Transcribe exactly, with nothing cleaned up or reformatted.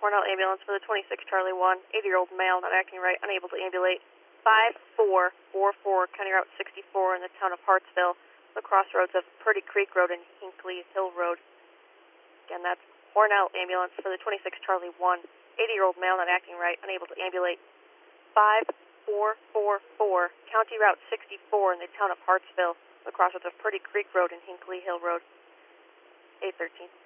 Cornell ambulance for the twenty-six Charlie one, eighty-year-old male, not acting right, unable to ambulate. five four four four, County Route sixty-four in the town of Hartsville, the crossroads of Purdy Creek Road and Hinkley Hill Road. Again, that's Cornell ambulance for the twenty-six Charlie one, eighty-year-old male, not acting right, unable to ambulate. five four four four, County Route sixty-four in the town of Hartsville, the crossroads of Purdy Creek Road and Hinkley Hill Road. eight thirteen.